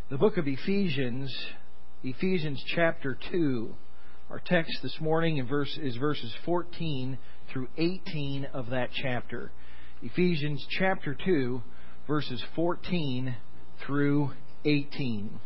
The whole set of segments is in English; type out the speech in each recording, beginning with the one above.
The book of Ephesians chapter 2. Our text this morning is verses 14 through 18 of that chapter. Ephesians chapter 2, verses 14 through 18.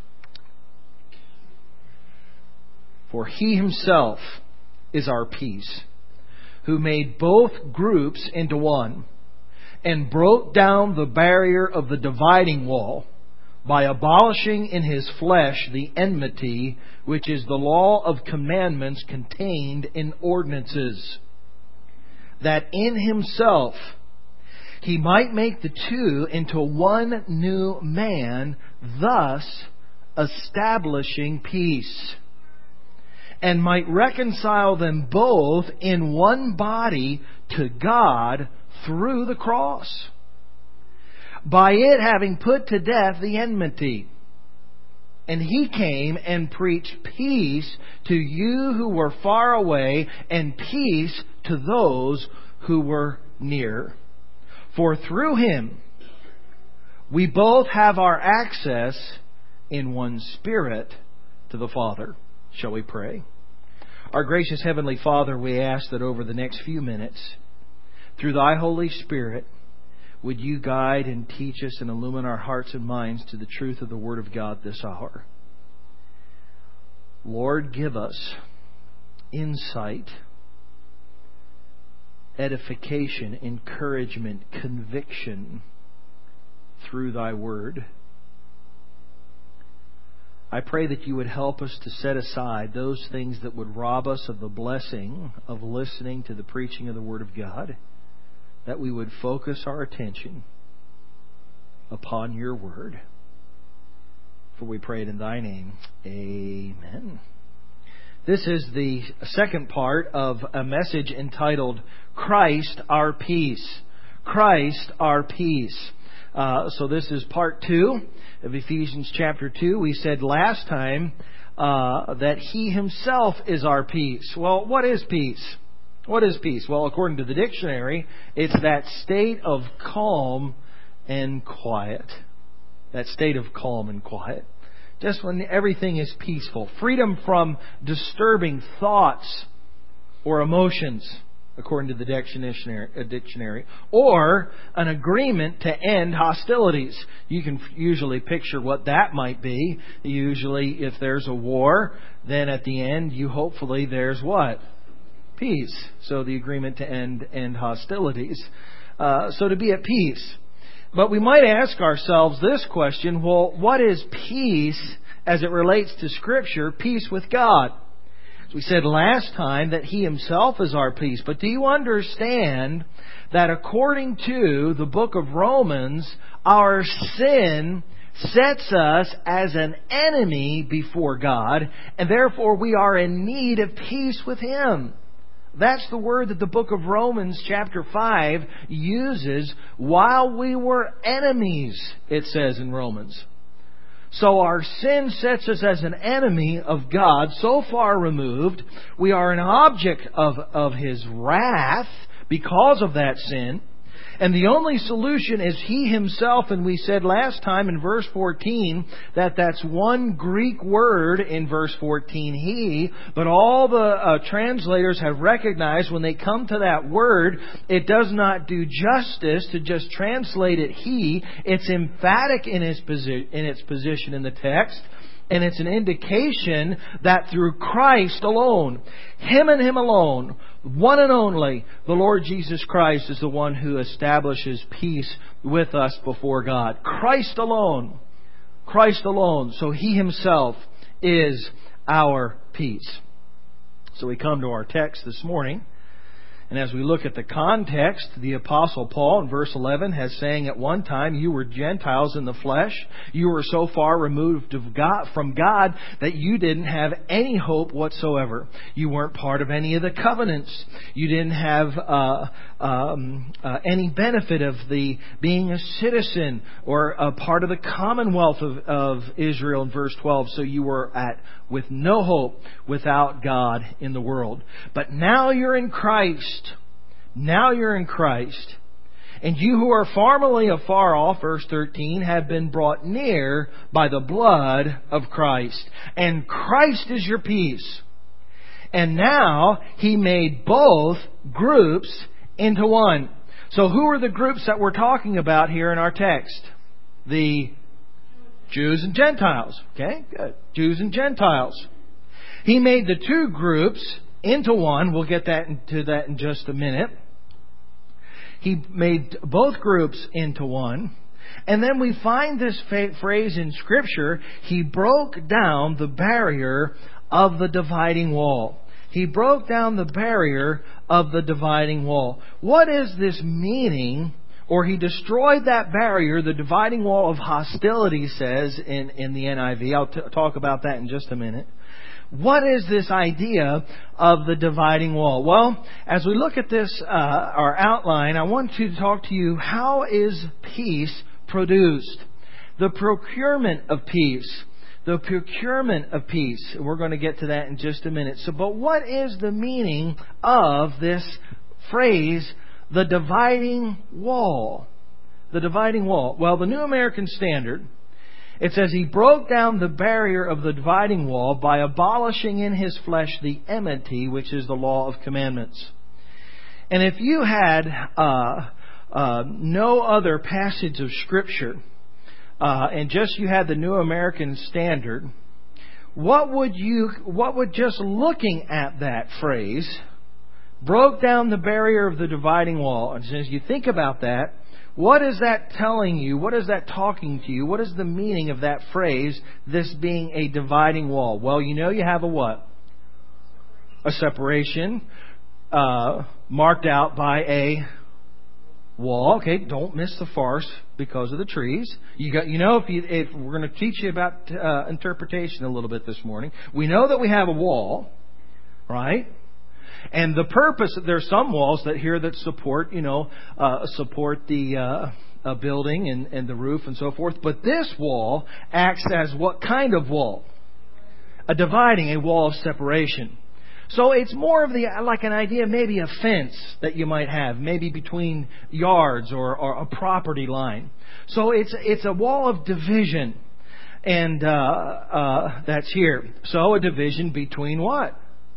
For He Himself is our peace, who made both groups into one, and broke down the barrier of the dividing wall, by abolishing in His flesh the enmity, which is the law of commandments contained in ordinances, that in Himself He might make the two into one new man, thus establishing peace, and might reconcile them both in one body to God through the cross, by it having put to death the enmity. And He came and preached peace to you who were far away, and peace to those who were near. For through Him we both have our access in one Spirit to the Father. Shall we pray? Our gracious Heavenly Father, we ask that over the next few minutes, through Thy Holy Spirit, would You guide and teach us and illumine our hearts and minds to the truth of the Word of God this hour. Lord, give us insight, edification, encouragement, conviction through Thy Word. I pray that You would help us to set aside those things that would rob us of the blessing of listening to the preaching of the Word of God, that we would focus our attention upon Your Word. For we pray it in Thy name. Amen. This is the second part of a message entitled, Christ Our Peace. Christ Our Peace. So this is part 2 of Ephesians chapter 2. We said last time that He Himself is our peace. Well, what is peace? What is peace? Well, according to the dictionary, it's that state of calm and quiet. That state of calm and quiet. Just when everything is peaceful. Freedom from disturbing thoughts or emotions, according to the dictionary. Or an agreement to end hostilities. You can usually picture what that might be. Usually, if there's a war, then at the end, hopefully there's what? Peace. So the agreement to end hostilities. So to be at peace. But we might ask ourselves this question, well, what is peace as it relates to Scripture, peace with God? We said last time that He Himself is our peace. But do you understand that according to the book of Romans, our sin sets us as an enemy before God, and therefore we are in need of peace with Him? That's the word that the book of Romans chapter 5 uses. While we were enemies, it says in Romans. So our sin sets us as an enemy of God, so far removed. We are an object of His wrath because of that sin. And the only solution is He Himself. And we said last time in verse 14 that that's one Greek word in verse 14, He. But all the translators have recognized when they come to that word, it does not do justice to just translate it He. It's emphatic in its position in the text. And it's an indication that through Christ alone, Him and Him alone, one and only, the Lord Jesus Christ is the one who establishes peace with us before God. Christ alone. Christ alone. So He Himself is our peace. So we come to our text this morning. And as we look at the context, the Apostle Paul in verse 11 has saying at one time, you were Gentiles in the flesh. You were so far removed from God that you didn't have any hope whatsoever. You weren't part of any of the covenants. You didn't have any benefit of the being a citizen or a part of the commonwealth of Israel in verse 12. So you were with no hope without God in the world. But now you're in Christ. Now you're in Christ. And you who are formerly afar off, verse 13, have been brought near by the blood of Christ. And Christ is your peace. And now He made both groups into one. So who are the groups that we're talking about here in our text? The Jews and Gentiles. Okay, good. Jews and Gentiles. He made the two groups into one. We'll get into that in just a minute. He made both groups into one. And then we find this phrase in Scripture, He broke down the barrier of the dividing wall. He broke down the barrier of the dividing wall. What is this meaning? Or He destroyed that barrier, the dividing wall of hostility, says in the NIV. I'll talk about that in just a minute. What is this idea of the dividing wall? Well, as we look at this, our outline, I want to talk to you, how is peace produced? The procurement of peace. The procurement of peace. We're going to get to that in just a minute. But what is the meaning of this phrase, the dividing wall? The dividing wall. Well, the New American Standard, it says He broke down the barrier of the dividing wall by abolishing in His flesh the enmity, which is the law of commandments. And if you had no other passage of Scripture, and just you had the New American Standard, what would just looking at that phrase, broke down the barrier of the dividing wall, and as you think about that, what is that telling you? What is that talking to you? What is the meaning of that phrase, this being a dividing wall? Well, you have a what? A separation, marked out by a wall. Okay, don't miss the farce because of the trees. If we're going to teach you about interpretation a little bit this morning, we know that we have a wall, right? And the purpose, there's some walls that support, support the building and the roof and so forth. But this wall acts as what kind of wall? A wall of separation. So it's more of like an idea, maybe a fence that you might have, maybe between yards or a property line. So it's a wall of division, and that's here. So a division between what?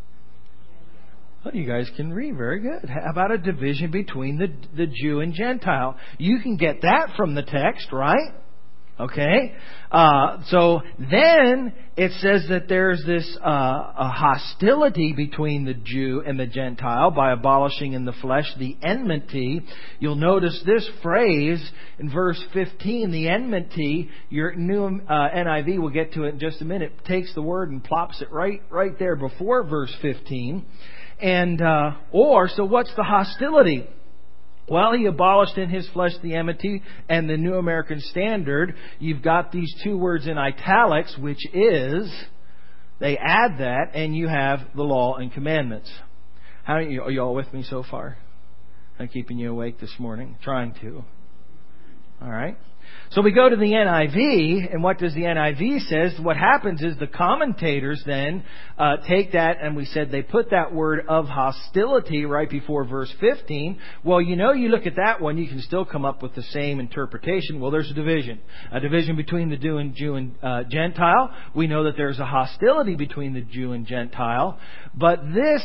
Well, you guys can read very good. How about a division between the Jew and Gentile? You can get that from the text, right? Okay. So then it says that there's this a hostility between the Jew and the Gentile by abolishing in the flesh the enmity. You'll notice this phrase in verse 15, the enmity. Your new NIV, we'll get to it in just a minute, takes the word and plops it right there before verse 15. And so what's the hostility? Well, He abolished in His flesh the enmity, and the New American Standard, you've got these two words in italics, which is, they add that, and you have the law and commandments. Are you all with me so far? I'm keeping you awake this morning? Trying to. All right. So we go to the NIV, and what does the NIV says? What happens is the commentators then take that, and we said they put that word of hostility right before verse 15. Well, you look at that one, you can still come up with the same interpretation. Well, there's a division between the Jew and Gentile. We know that there's a hostility between the Jew and Gentile, but this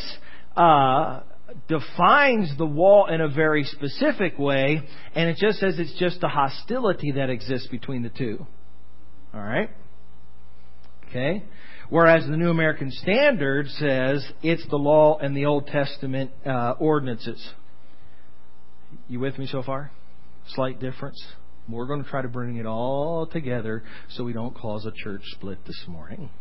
defines the wall in a very specific way, and it just says it's just the hostility that exists between the two. All right? Okay? Whereas the New American Standard says it's the law and the Old Testament ordinances. You with me so far? Slight difference? We're going to try to bring it all together so we don't cause a church split this morning.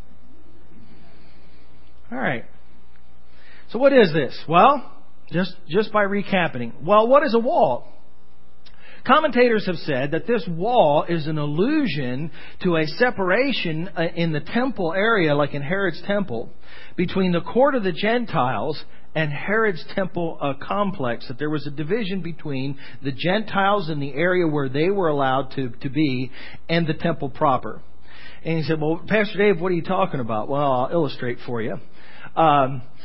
All right. So what is this? Well, just by recapping. Well, what is a wall? Commentators have said that this wall is an allusion to a separation in the temple area, like in Herod's temple, between the court of the Gentiles and Herod's temple complex. That there was a division between the Gentiles in the area where they were allowed to be and the temple proper. And he said, well, Pastor Dave, what are you talking about? Well, I'll illustrate for you.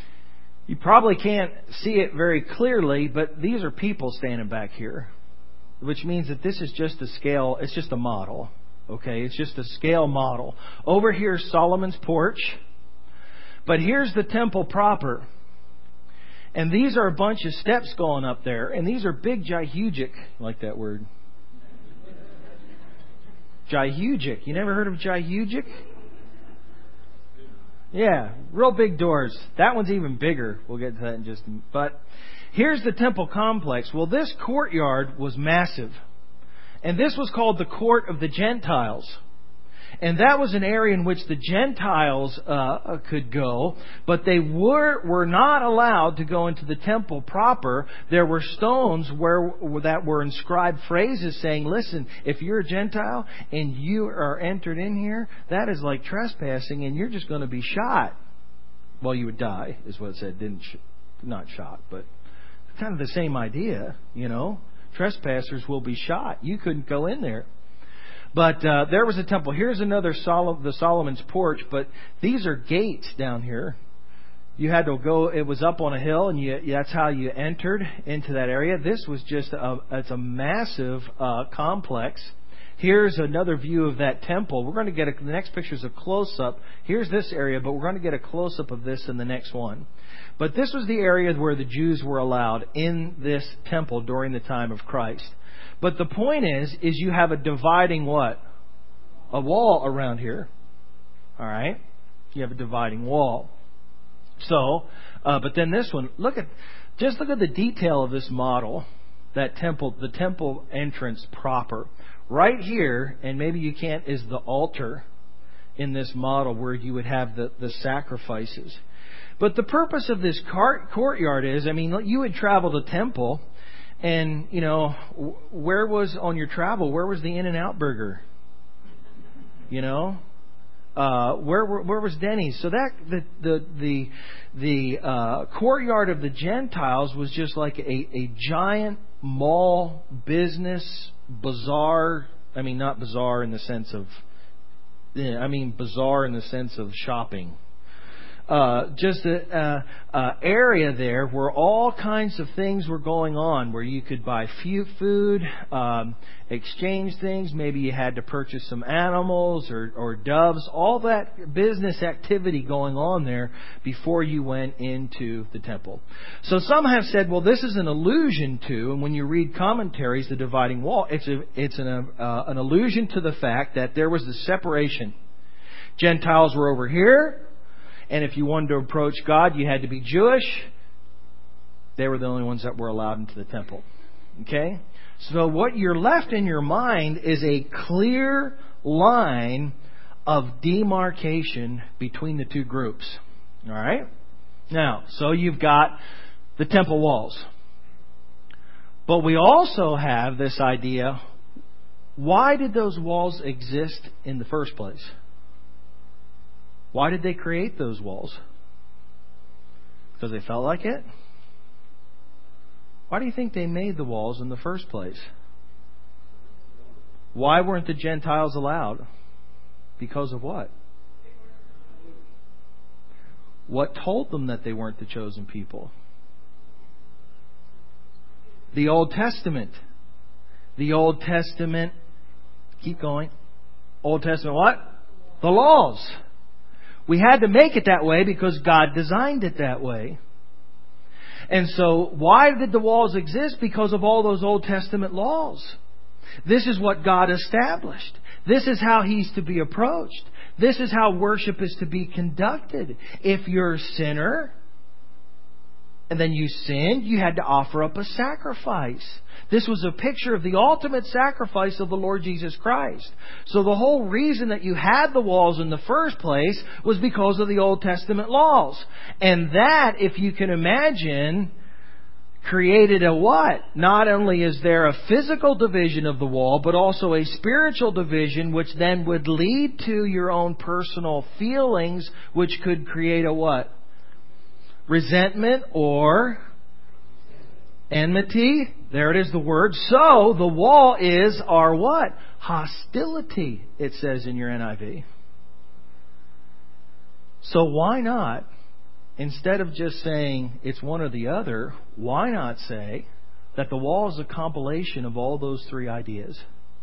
You probably can't see it very clearly, but these are people standing back here. which means that this is just a scale. It's just a model. Okay, it's just a scale model. Over here is Solomon's porch. But here's the temple proper. And these are a bunch of steps going up there. And these are big Jehugic. I like that word. Jehugic. You never heard of Jehugic? Yeah, real big doors. That one's even bigger. We'll get to that in just a minute. But here's the temple complex. Well, this courtyard was massive. And this was called the Court of the Gentiles. And that was an area in which the Gentiles could go, but they were not allowed to go into the temple proper. There were stones that were inscribed phrases saying, listen, if you're a Gentile and you are entered in here, that is like trespassing and you're just going to be shot. Well, you would die, is what it said. Not shot, but kind of the same idea, you know. Trespassers will be shot. You couldn't go in there. But there was a temple. Here's another the Solomon's porch. But these are gates down here. You had to go. It was up on a hill, and that's how you entered into that area. This was just it's a massive complex. Here's another view of that temple. We're going to get the next picture is a close up. Here's this area, but we're going to get a close up of this in the next one. But this was the area where the Jews were allowed in this temple during the time of Christ. But the point is you have a dividing what? A wall around here. All right? You have a dividing wall. So, but then this one, look at the detail of this model, that temple, the temple entrance proper. Right here, and maybe you can't, is the altar in this model where you would have the sacrifices. But the purpose of this courtyard is, I mean, you would travel to temple. And, you know, where was the In-N-Out burger? You know? Where was Denny's? So that the courtyard of the Gentiles was just like a giant mall business bazaar. I mean, not bazaar in the sense of... bazaar in the sense of shopping. Just an area there where all kinds of things were going on, where you could buy food, exchange things. Maybe you had to purchase some animals or doves. All that business activity going on there before you went into the temple. So some have said, well, this is an allusion to, and when you read commentaries, the dividing wall, it's an allusion to the fact that there was the separation. Gentiles were over here. And if you wanted to approach God, you had to be Jewish. They were the only ones that were allowed into the temple. Okay? So what you're left in your mind is a clear line of demarcation between the two groups. All right? Now, so you've got the temple walls. But we also have this idea, why did those walls exist in the first place? Why did they create those walls? Because they felt like it? Why do you think they made the walls in the first place? Why weren't the Gentiles allowed? Because of what? What told them that they weren't the chosen people? The Old Testament. The Old Testament. Keep going. Old Testament what? The laws. We had to make it that way because God designed it that way. And so why did the walls exist? Because of all those Old Testament laws. This is what God established. This is how He's to be approached. This is how worship is to be conducted. If you're a sinner and then you sinned, you had to offer up a sacrifice. This was a picture of the ultimate sacrifice of the Lord Jesus Christ. So the whole reason that you had the walls in the first place was because of the Old Testament laws. And that, if you can imagine, created a what? Not only is there a physical division of the wall, but also a spiritual division, which then would lead to your own personal feelings, which could create a what? Resentment or enmity. There it is, the word. So the wall is our what? Hostility, it says in your NIV. So why not, instead of just saying it's one or the other, why not say, That the wall is a compilation of all those three ideas.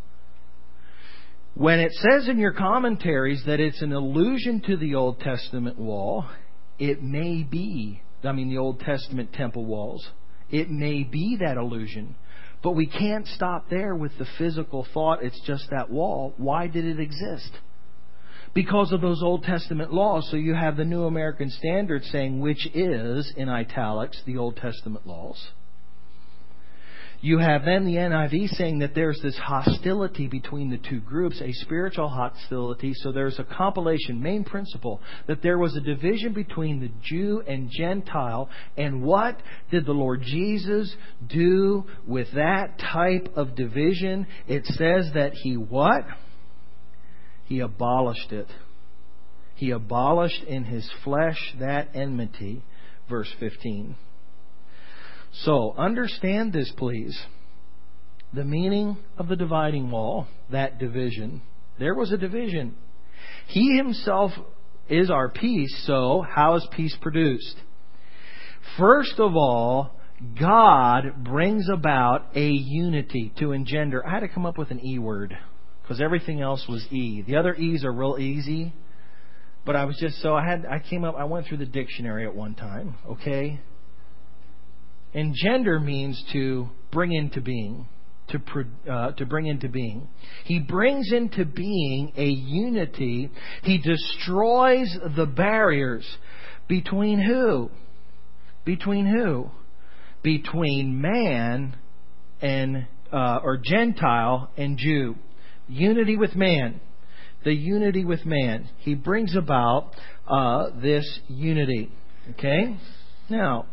When it says in your commentaries that it's an allusion to the Old Testament wall, it may be, the Old Testament temple walls. It may be that allusion. But we can't stop there with the physical thought it's just that wall. Why did it exist? Because of those Old Testament laws. So you have the New American Standard saying, which is, in italics, the Old Testament laws. You have then the NIV saying that there's this hostility between the two groups, a spiritual hostility. So there's a compilation, main principle, that there was a division between the Jew and Gentile. And what did the Lord Jesus do with that type of division? It says that He what? He abolished it. He abolished in His flesh that enmity. Verse 15. So, understand this, please. The meaning of the dividing wall, that division. There was a division. He Himself is our peace, so how is peace produced? First of all, God brings about a unity to engender. I had to come up with an E word, because everything else was E. The other E's are real easy, but I went through the dictionary at one time, okay? Engender means to bring into being, to bring into being. He brings into being a unity. He destroys the barriers between who? Between who? Between man and or Gentile and Jew. Unity with man. The unity with man. He brings about this unity. Okay? Now,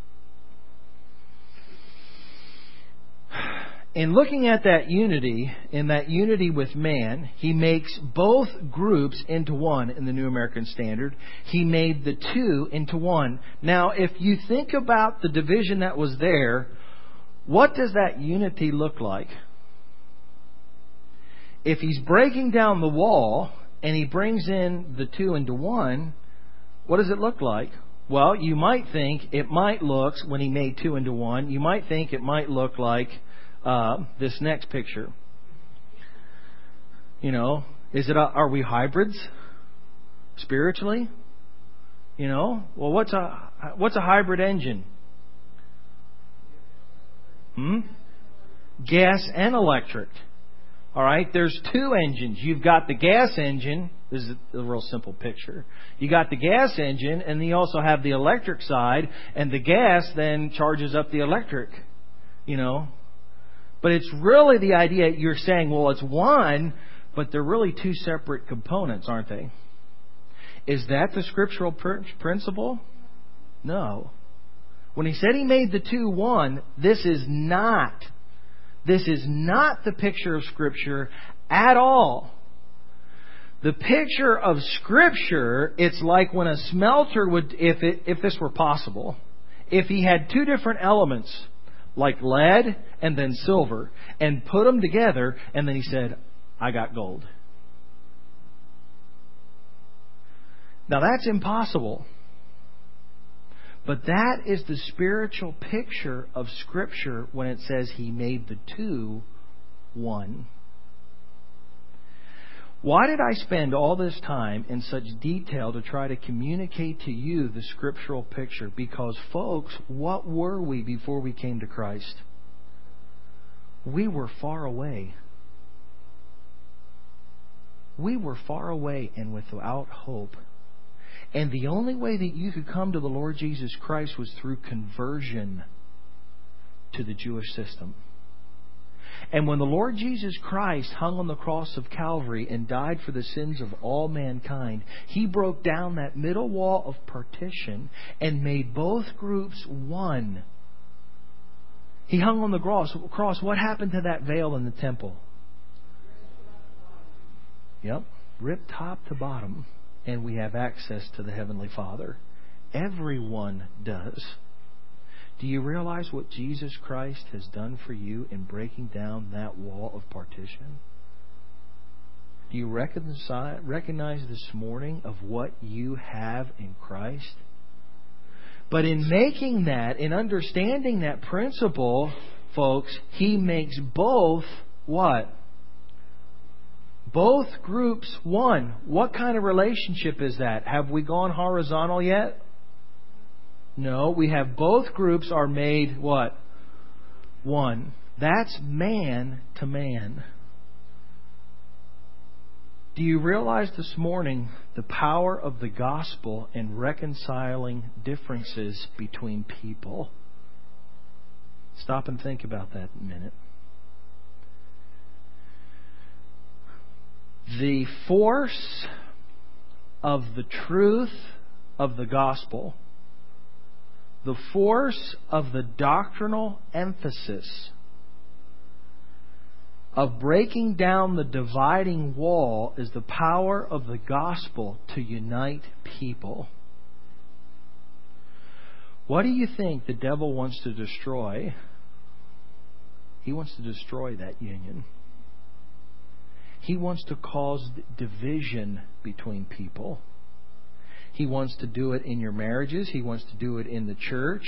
in looking at that unity, in that unity with man, He makes both groups into one in the New American Standard. He made the two into one. Now, if you think about the division that was there, what does that unity look like? If He's breaking down the wall and He brings in the two into one, what does it look like? Well, you might think it might look, when He made two into one, you might think it might look like this next picture. Are we hybrids spiritually? Well, what's a hybrid engine? Gas and electric. All right, there's two engines. You've got the gas engine. This is a real simple picture. You got the gas engine, and then you also have the electric side, and the gas then charges up the electric. But it's really the idea you're saying, well, it's one, but they're really two separate components, aren't they? Is that the scriptural principle? No. When He said He made the two one, this is not the picture of Scripture at all. The picture of Scripture, it's like when a smelter would, if this were possible, if he had two different elements, like lead and then silver, and put them together, and then he said, I got gold. Now that's impossible. But that is the spiritual picture of Scripture when it says He made the two one. Why did I spend all this time in such detail to try to communicate to you the scriptural picture? Because, folks, what were we before we came to Christ? We were far away. We were far away and without hope. And the only way that you could come to the Lord Jesus Christ was through conversion to the Jewish system. And when the Lord Jesus Christ hung on the cross of Calvary and died for the sins of all mankind, He broke down that middle wall of partition and made both groups one. He hung on the cross. What happened to that veil in the temple? Yep, ripped top to bottom. And we have access to the Heavenly Father. Everyone does. Do you realize what Jesus Christ has done for you in breaking down that wall of partition? Do you recognize this morning of what you have in Christ? But in making that, in understanding that principle, folks, He makes both what? Both groups one. What kind of relationship is that? Have we gone horizontal yet? No, we have both groups are made what? One. That's man to man. Do you realize this morning the power of the gospel in reconciling differences between people? Stop and think about that a minute. The force of the truth of the gospel, the force of the doctrinal emphasis of breaking down the dividing wall is the power of the gospel to unite people. What do you think the devil wants to destroy? He wants to destroy that union. He wants to cause division between people. He wants to do it in your marriages. He wants to do it in the church.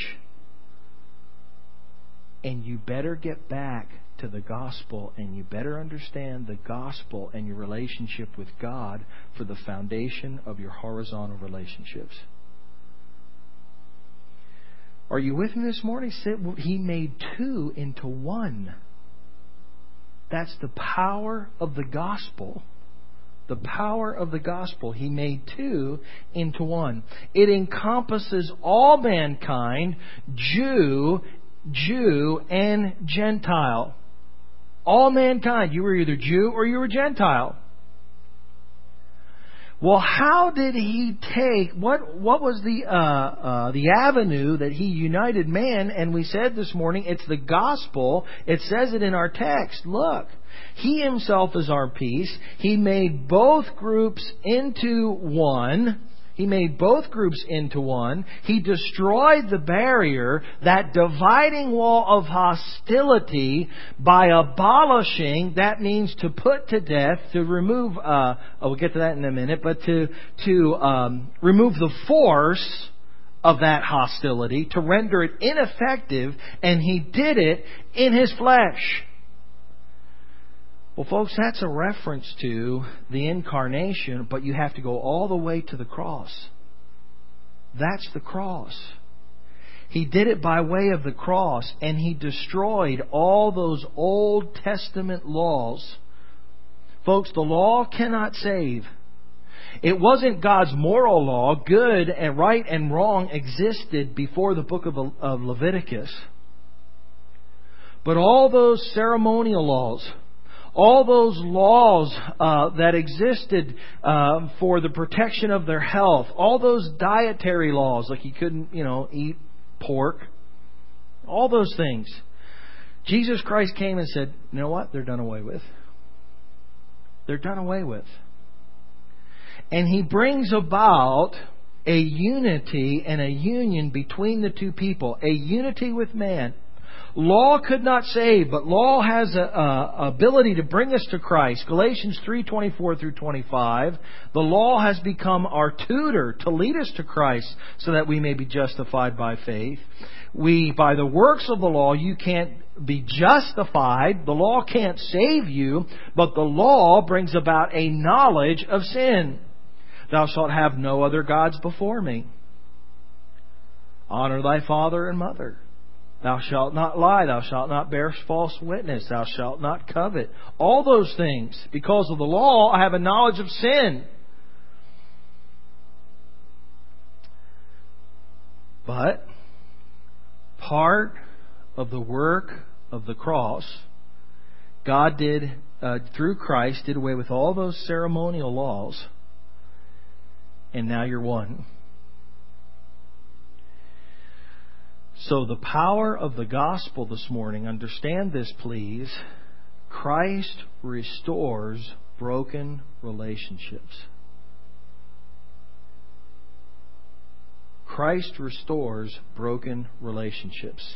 And you better get back to the gospel, and you better understand the gospel and your relationship with God for the foundation of your horizontal relationships. Are you with me this morning? He made two into one. That's the power of the gospel. The power of the gospel. He made two into one. It encompasses all mankind, Jew and Gentile. All mankind. You were either Jew or you were Gentile. Well, how did He take, what was the avenue that He united man? And we said this morning, it's the gospel. It says it in our text. Look, He Himself is our peace. He made both groups into one. He made both groups into one. He destroyed the barrier, that dividing wall of hostility, by abolishing, that means to put to death, to remove, we'll get to that in a minute, but to remove the force of that hostility, to render it ineffective, and He did it in His flesh. Well, folks, that's a reference to the incarnation, but you have to go all the way to the cross. That's the cross. He did it by way of the cross, and He destroyed all those Old Testament laws. Folks, the law cannot save. It wasn't God's moral law. Good and right and wrong existed before the book of Leviticus. But all those ceremonial laws, all those laws that existed for the protection of their health, all those dietary laws, like you couldn't, eat pork, all those things, Jesus Christ came and said, you know what? They're done away with. They're done away with. And He brings about a unity and a union between the two people, a unity with man. Law could not save, but law has an ability to bring us to Christ. Galatians 3:24 through 25. The law has become our tutor to lead us to Christ so that we may be justified by faith. By the works of the law, you can't be justified. The law can't save you, but the law brings about a knowledge of sin. Thou shalt have no other gods before me. Honor thy father and mother. Thou shalt not lie. Thou shalt not bear false witness. Thou shalt not covet. All those things. Because of the law, I have a knowledge of sin. But part of the work of the cross, God did, through Christ, did away with all those ceremonial laws. And now you're one. So the power of the gospel this morning, understand this please, Christ restores broken relationships. Christ restores broken relationships.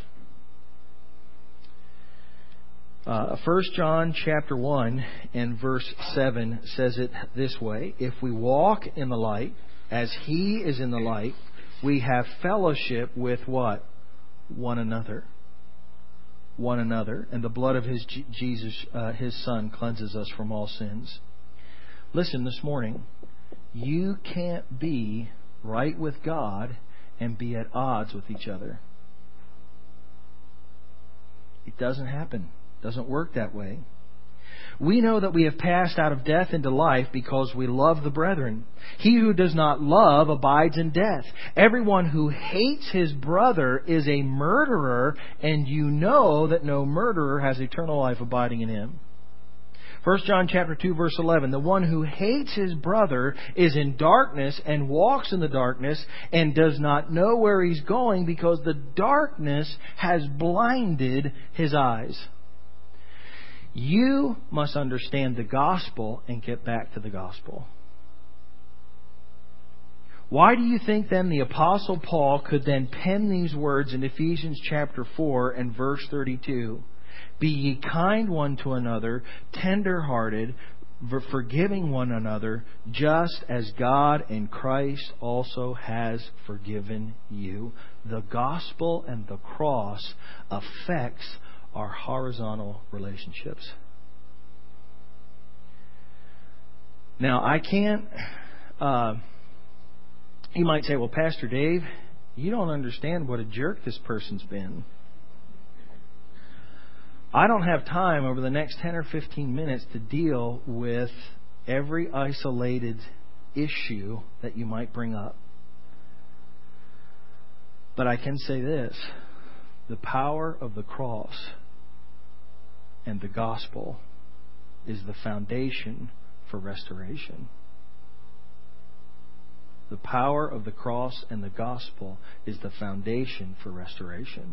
1 John chapter 1 and verse 7 says it this way: if we walk in the light as He is in the light, we have fellowship with what? One another. one another, and the blood of His Son cleanses us from all sins. Listen, this morning, you can't be right with God and be at odds with each other. It doesn't happen. It doesn't work that way. We know that we have passed out of death into life because we love the brethren. He who does not love abides in death. Everyone who hates his brother is a murderer, and you know that no murderer has eternal life abiding in him. 1 John chapter 2, verse 11, the one who hates his brother is in darkness and walks in the darkness and does not know where he's going because the darkness has blinded his eyes. You must understand the gospel and get back to the gospel. Why do you think then the Apostle Paul could then pen these words in Ephesians chapter 4 and verse 32? Be ye kind one to another, tender-hearted, forgiving one another, just as God in Christ also has forgiven you. The gospel and the cross affects our horizontal relationships. Now, I can't... you might say, well, Pastor Dave, you don't understand what a jerk this person's been. I don't have time over the next 10 or 15 minutes to deal with every isolated issue that you might bring up. But I can say this. The power of the cross and the gospel is the foundation for restoration. The power of the cross and the gospel is the foundation for restoration.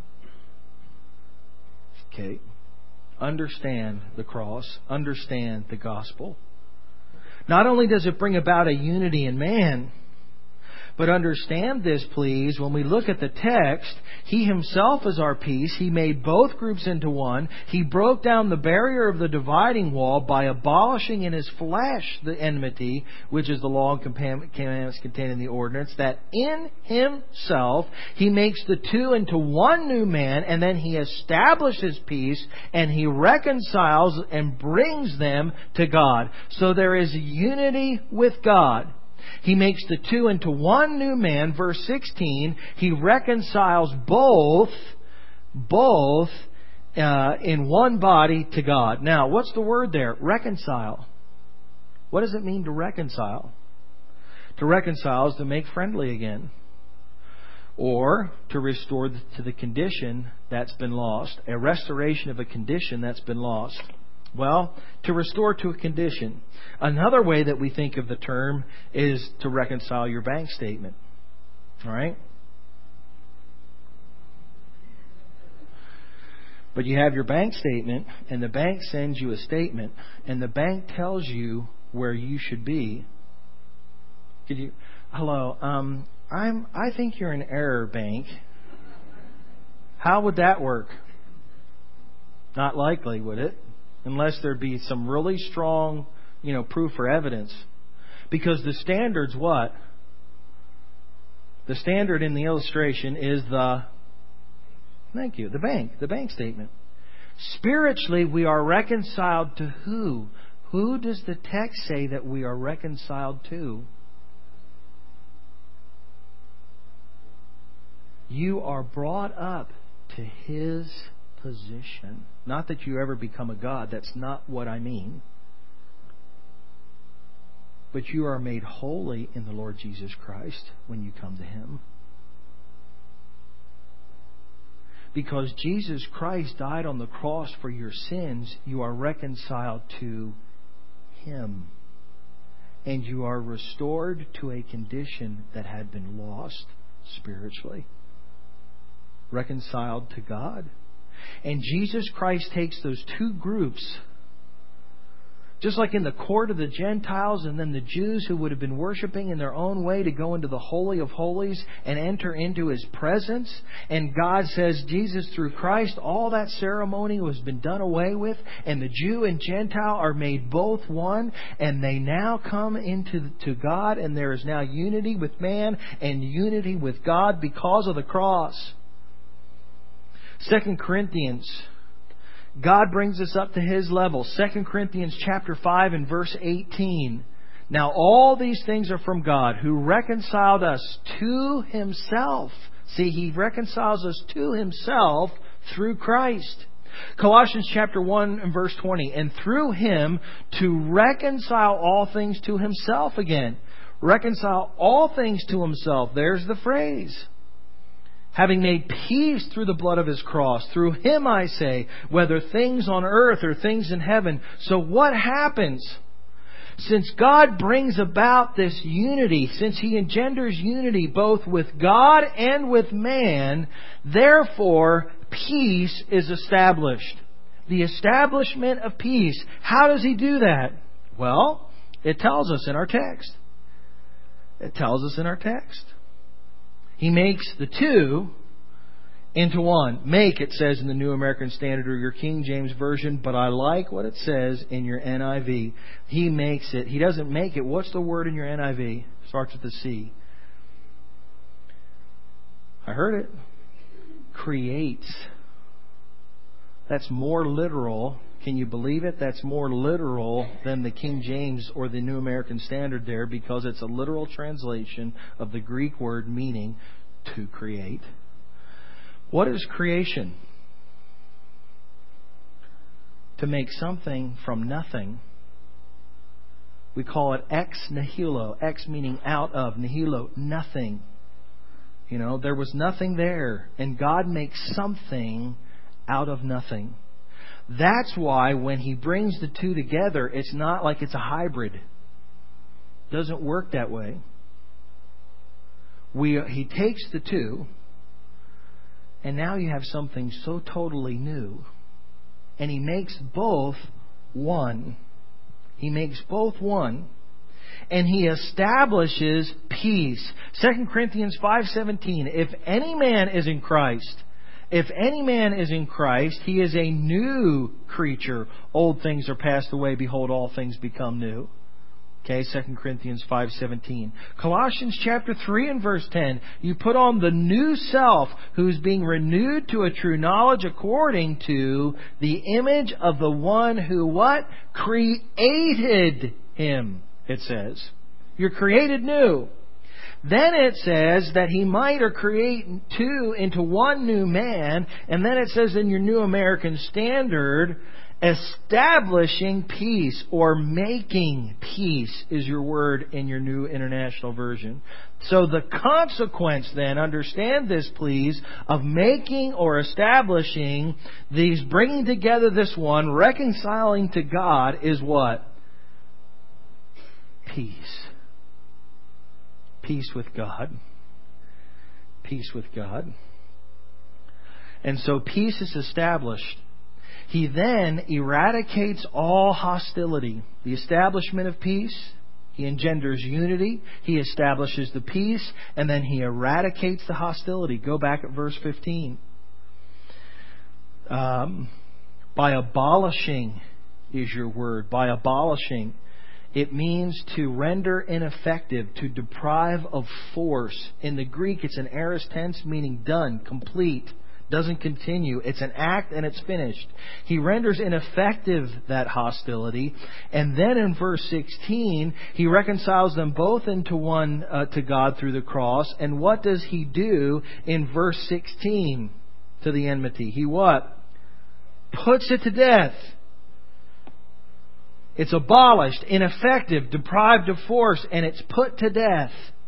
Okay? Understand the cross. Understand the gospel. Not only does it bring about a unity in man, but understand this, please. When we look at the text, He Himself is our peace. He made both groups into one. He broke down the barrier of the dividing wall by abolishing in His flesh the enmity, which is the law and commandments contained in the ordinance, that in Himself He makes the two into one new man, and then He establishes peace, and He reconciles and brings them to God. So there is unity with God. He makes the two into one new man. Verse 16, He reconciles both in one body to God. Now, what's the word there? Reconcile. What does it mean to reconcile? To reconcile is to make friendly again. Or to restore to the condition that's been lost. A restoration of a condition that's been lost. Well, to restore to a condition. Another way that we think of the term is to reconcile your bank statement. All right? But you have your bank statement, and the bank sends you a statement, and the bank tells you where you should be. Hello, I think you're in error, bank. How would that work? Not likely, would it? Unless there be some really strong, proof or evidence. Because the standard's what? The standard in the illustration is the bank statement. Spiritually, we are reconciled to who? Who does the text say that we are reconciled to? You are brought up to His position. Not that you ever become a God. That's not what I mean. But you are made holy in the Lord Jesus Christ when you come to Him. Because Jesus Christ died on the cross for your sins, you are reconciled to Him. And you are restored to a condition that had been lost spiritually. Reconciled to God. And Jesus Christ takes those two groups, just like in the court of the Gentiles and then the Jews who would have been worshiping in their own way, to go into the Holy of Holies and enter into His presence. And God says, Jesus, through Christ, all that ceremony has been done away with, and the Jew and Gentile are made both one, and they now come into God, and there is now unity with man and unity with God because of the cross. 2 Corinthians God brings us up to His level. 2 Corinthians chapter 5 and verse 18. Now all these things are from God, who reconciled us to Himself. See, He reconciles us to Himself through Christ. Colossians chapter 1 and verse 20. And through Him to reconcile all things to Himself again. Reconcile all things to Himself. There's the phrase. Having made peace through the blood of His cross. Through Him, I say, whether things on earth or things in heaven. So what happens? Since God brings about this unity, since He engenders unity both with God and with man, therefore peace is established. The establishment of peace. How does He do that? Well, it tells us in our text. It tells us in our text. He makes the two into one. Make, it says in the New American Standard or your King James Version, but I like what it says in your NIV. He makes it. He doesn't make it. What's the word in your NIV? Starts with the C. I heard it. Creates. That's more literal. Can you believe it? That's more literal than the King James or the New American Standard there, because it's a literal translation of the Greek word meaning to create. What is creation? To make something from nothing. We call it ex nihilo. Ex meaning out of. Nihilo, nothing. You know, there was nothing there. And God makes something out of nothing. That's why when He brings the two together, it's not like it's a hybrid. It doesn't work that way. He takes the two, and now you have something so totally new. And He makes both one. He makes both one. And He establishes peace. 2 Corinthians 5:17. If any man is in Christ, He is a new creature. Old things are passed away. Behold, all things become new. Okay, 2 Corinthians 5:17. Colossians chapter 3 and verse 10. You put on the new self, who's being renewed to a true knowledge according to the image of the one who what? Created him, it says. You're created new. Then it says that He might or create two into one new man. And then it says in your New American Standard, establishing peace or making peace is your word in your New International Version. So the consequence then, understand this please, of making or establishing these, bringing together this one, reconciling to God is what? Peace. Peace with God. Peace with God. And so peace is established. He then eradicates all hostility. The establishment of peace. He engenders unity. He establishes the peace. And then He eradicates the hostility. Go back at verse 15. By abolishing is your word. By abolishing. It means to render ineffective, to deprive of force. In the Greek, it's an aorist tense, meaning done, complete, doesn't continue. It's an act and it's finished. He renders ineffective that hostility. And then in verse 16, He reconciles them both into one to God through the cross. And what does He do in verse 16 to the enmity? He what? Puts it to death. It's abolished, ineffective, deprived of force, and it's put to death.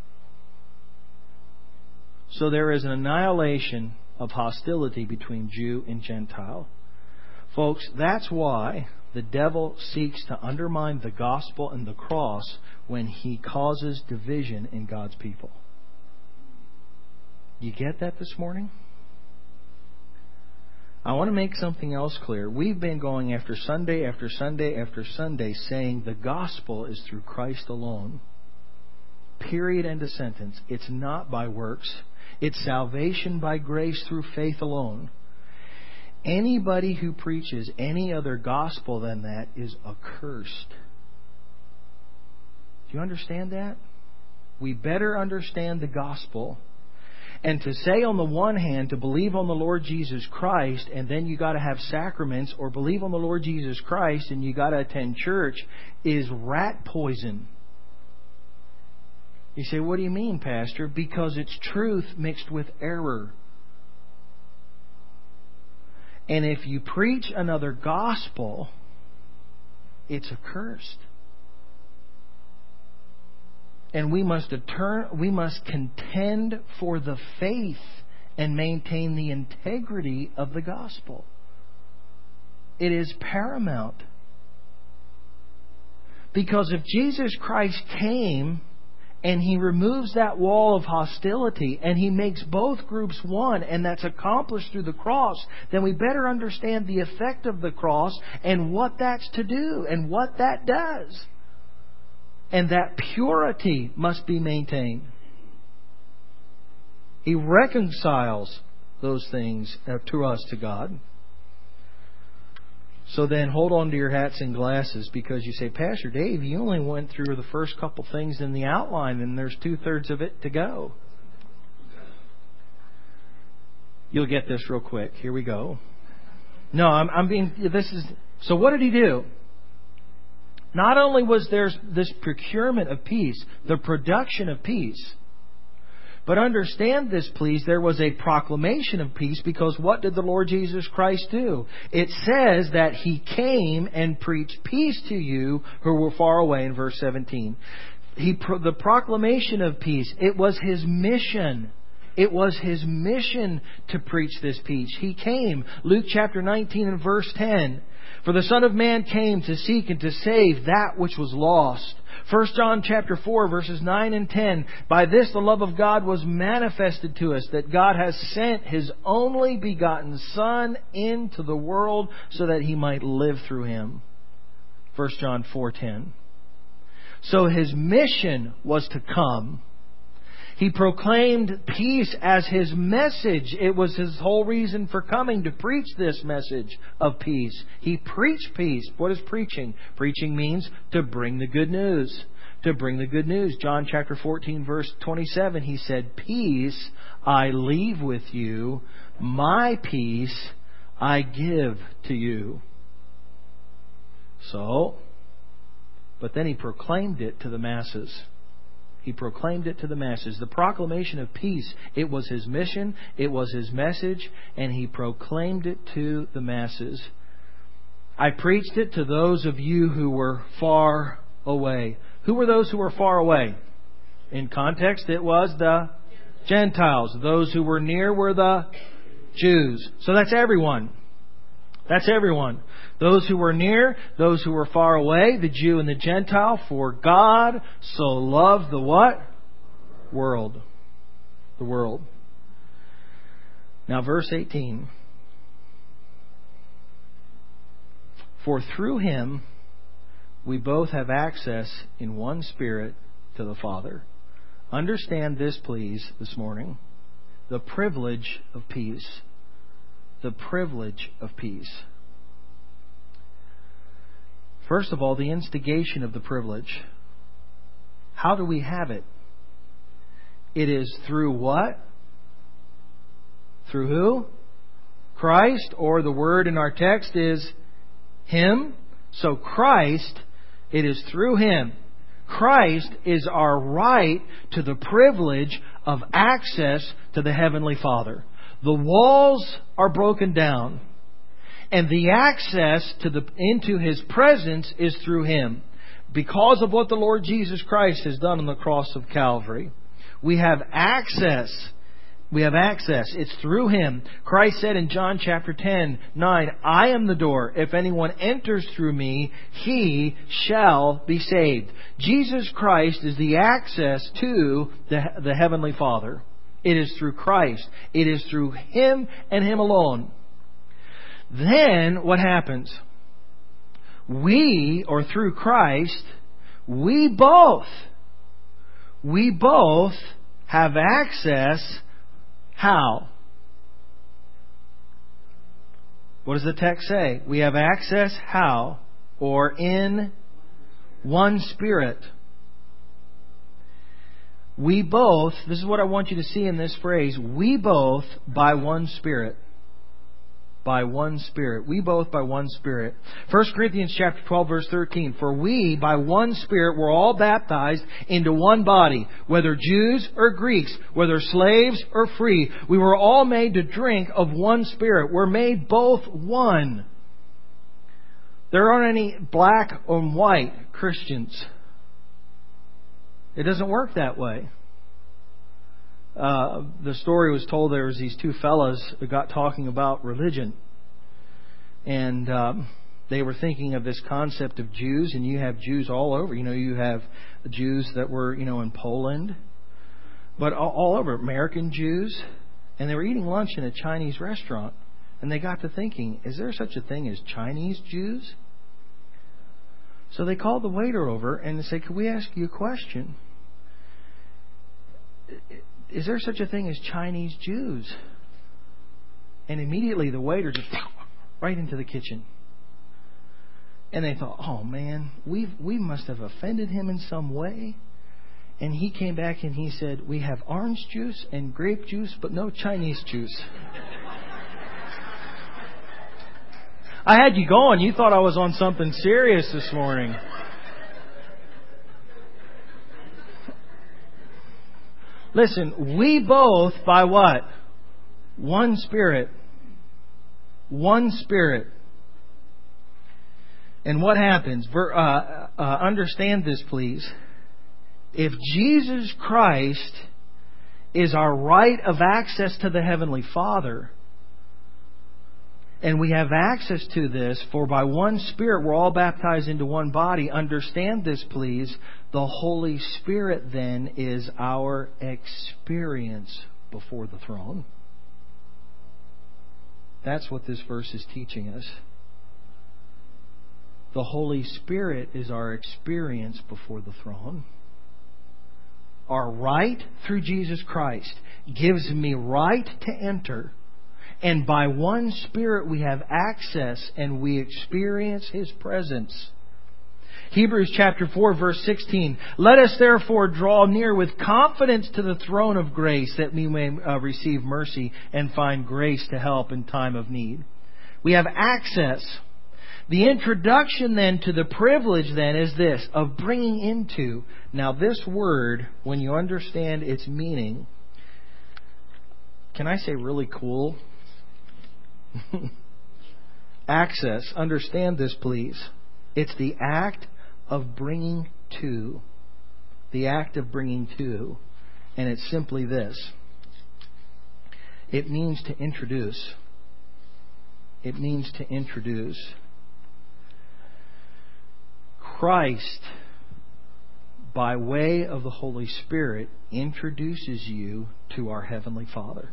So there is an annihilation of hostility between Jew and Gentile. Folks, that's why the devil seeks to undermine the gospel and the cross when he causes division in God's people. You get that this morning? I want to make something else clear. We've been going after Sunday after Sunday after Sunday saying the gospel is through Christ alone. Period, end of sentence. It's not by works. It's salvation by grace through faith alone. Anybody who preaches any other gospel than that is accursed. Do you understand that? We better understand the gospel. And to say on the one hand, to believe on the Lord Jesus Christ, and then you got to have sacraments, or believe on the Lord Jesus Christ and you got to attend church, is rat poison. You say, what do you mean, Pastor? Because it's truth mixed with error. And if you preach another gospel, it's accursed. And we must contend for the faith and maintain the integrity of the gospel. It is paramount. Because if Jesus Christ came and He removes that wall of hostility and He makes both groups one, and that's accomplished through the cross, then we better understand the effect of the cross and what that's to do and what that does. And that purity must be maintained. He reconciles those things to us, to God. So then hold on to your hats and glasses, because you say, Pastor Dave, you only went through the first couple things in the outline and there's 2/3 of it to go. You'll get this real quick. Here we go. No, so what did He do? Not only was there this procurement of peace, the production of peace, but understand this, please, there was a proclamation of peace, because what did the Lord Jesus Christ do? It says that He came and preached peace to you who were far away in verse 17. The proclamation of peace, it was His mission. It was His mission to preach this peace. He came. Luke chapter 19 and verse 10. For the Son of Man came to seek and to save that which was lost. 1 John chapter 4 verses 9 and 10. By this the love of God was manifested to us, that God has sent His only begotten Son into the world so that He might live through Him. 1 John 4:10. So His mission was to come. He proclaimed peace as His message. It was His whole reason for coming, to preach this message of peace. He preached peace. What is preaching? Preaching means to bring the good news. To bring the good news. John chapter 14 verse 27, He said, Peace I leave with you, my peace I give to you. But then He proclaimed it to the masses. He proclaimed it to the masses. The proclamation of peace, it was His mission, it was His message, and He proclaimed it to the masses. I preached it to those of you who were far away. Who were those who were far away? In context, it was the Gentiles. Those who were near were the Jews. So that's everyone. That's everyone. Those who were near, those who were far away, the Jew and the Gentile. For God so loved the what? World. The world. Now verse 18. For through Him we both have access in one Spirit to the Father. Understand this, please, this morning. The privilege of peace. The privilege of peace. First of all, the instigation of the privilege. How do we have it? It is through what? Through who? Christ, or the word in our text is Him. So Christ, it is through Him. Christ is our right to the privilege of access to the Heavenly Father. The walls are broken down, and the access into His presence is through Him. Because of what the Lord Jesus Christ has done on the cross of Calvary, we have access. We have access. It's through Him. Christ said in John chapter 10:9, I am the door. If anyone enters through me, he shall be saved. Jesus Christ is the access to the Heavenly Father. It is through Christ. It is through Him and Him alone. Then what happens? Through Christ, we both have access. How? What does the text say? We have access how? Or in one Spirit. We both, this is what I want you to see in this phrase, we both by one Spirit. By one Spirit. We both by one Spirit. 1 Corinthians chapter 12 verse 13. For we by one Spirit were all baptized into one body, whether Jews or Greeks, whether slaves or free. We were all made to drink of one Spirit. We're made both one. There aren't any black or white Christians. It doesn't work that way. The story was told there was these two fellas that got talking about religion. And they were thinking of this concept of Jews. And you have Jews all over. You have Jews that were, in Poland. But all over, American Jews. And they were eating lunch in a Chinese restaurant. And they got to thinking, is there such a thing as Chinese Jews? So they called the waiter over and they said, could we ask you a question? Is there such a thing as Chinese Jews? And immediately the waiter just right into the kitchen. And they thought, oh man, we must have offended him in some way. And he came back and he said, we have orange juice and grape juice, but no Chinese juice. I had you going. You thought I was on something serious this morning. Listen, we both by what? One Spirit. One Spirit. And what happens? Understand this, please. If Jesus Christ is our right of access to the Heavenly Father, and we have access to this, for by one Spirit we're all baptized into one body. Understand this, please. The Holy Spirit then is our experience before the throne. That's what this verse is teaching us. The Holy Spirit is our experience before the throne. Our right through Jesus Christ gives me right to enter. And by one Spirit we have access and we experience His presence. Hebrews chapter 4 verse 16. Let us therefore draw near with confidence to the throne of grace that we may receive mercy and find grace to help in time of need. We have access. The introduction then to the privilege then is this, of bringing into. Now this word, when you understand its meaning, can I say really cool? Access. Understand this, please. It's the act of bringing to. The act of bringing to. And it's simply this. It means to introduce. It means to introduce. Christ, by way of the Holy Spirit, introduces you to our Heavenly Father.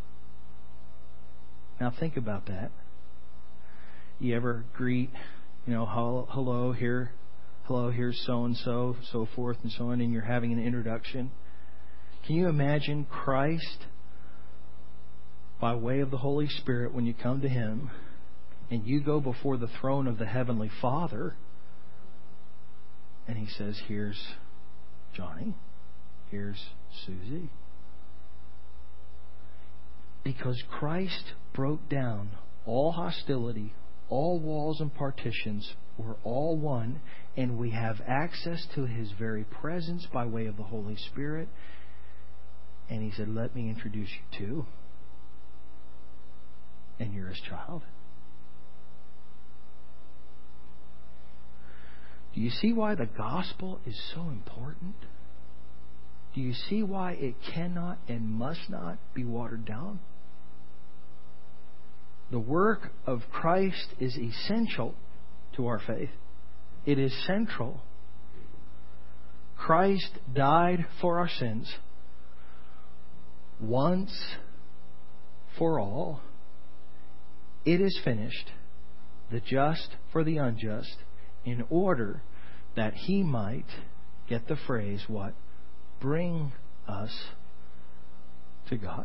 Now think about that. You ever greet, hello, here's so-and-so, so forth and so on, and you're having an introduction? Can you imagine Christ, by way of the Holy Spirit, when you come to Him, and you go before the throne of the Heavenly Father, and He says, here's Johnny, here's Susie. Because Christ broke down all hostility, all walls and partitions. We're all one, and we have access to His very presence by way of the Holy Spirit. And He said, let me introduce you to. And you're His child. Do you see why the gospel is so important? Do you see why it cannot and must not be watered down? The work of Christ is essential to our faith. It is central. Christ died for our sins once for all. It is finished, the just for the unjust, in order that He might get the phrase, what? Bring us to God.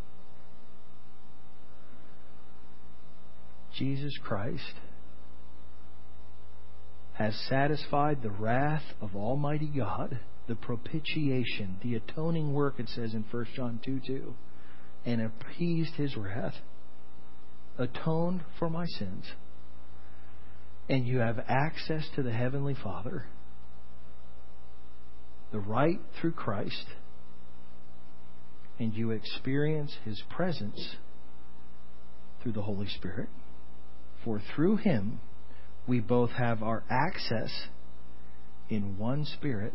Jesus Christ has satisfied the wrath of Almighty God the propitiation, the atoning work, it says in 1 John 2:2, and appeased His wrath, atoned for my sins, and you have access to the Heavenly Father, the right through Christ, and you experience His presence through the Holy Spirit. For through Him we both have our access in one Spirit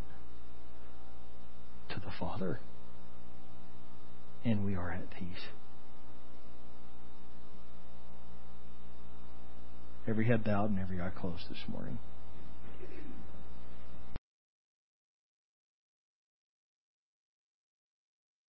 to the Father, and we are at peace. Every head bowed and every eye closed this morning.